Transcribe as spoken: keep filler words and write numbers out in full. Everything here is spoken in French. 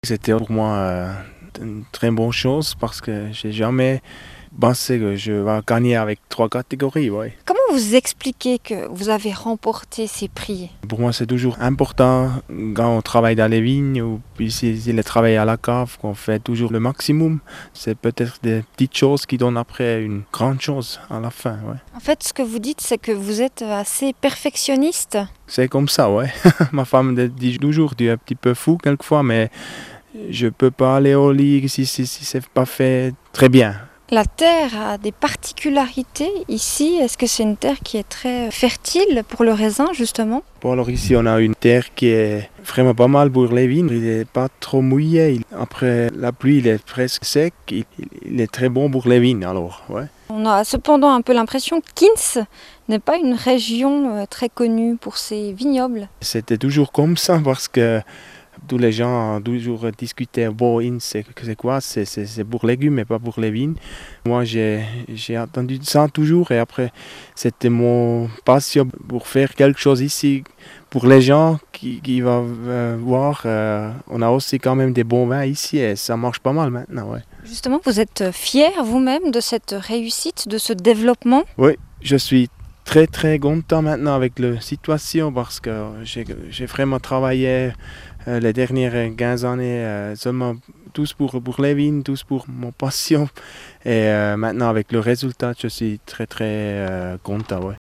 C'était pour moi euh, une très bonne chose parce que j'ai jamais pensé que je vais gagner avec trois catégories. Ouais. Comment vous expliquez que vous avez remporté ces prix? Pour moi, c'est toujours important quand on travaille dans les vignes ou puis si, si le travail à la cave, qu'on fait toujours le maximum. C'est peut-être des petites choses qui donnent après une grande chose à la fin. Ouais. En fait, ce que vous dites, c'est que vous êtes assez perfectionniste. C'est comme ça, ouais. Ma femme dit toujours, tu es un petit peu fou quelquefois, mais je peux pas aller au lit si, si, si c'est pas fait très bien. La terre a des particularités ici. Est-ce que c'est une terre qui est très fertile pour le raisin, justement? Bon, alors ici, on a une terre qui est vraiment pas mal pour les vignes. Il n'est pas trop mouillé. Il- Après la pluie, il est presque sec. Il, il est très bon pour les vignes, alors, ouais. On a cependant un peu l'impression que Kins n'est pas une région euh, très connue pour ses vignobles. C'était toujours comme ça parce que tous les gens ont toujours discuté, bon, in, c'est c'est quoi? C'est c'est- c'est pour légumes et pas pour les vignes. Moi, j'ai j'ai entendu ça toujours et après, c'était mon passion pour faire quelque chose ici pour les gens qui, qui vont euh, voir. Euh, on a aussi quand même des bons vins ici et ça marche pas mal maintenant, ouais. Justement, vous êtes fier vous-même de cette réussite, de ce développement? Oui, je suis très très content maintenant avec la situation parce que j'ai j'ai vraiment travaillé euh, les dernières quinze années euh, seulement tous pour, pour les vignes, tous pour mon passion. Et euh, maintenant avec le résultat, je suis très très euh, content. Ouais.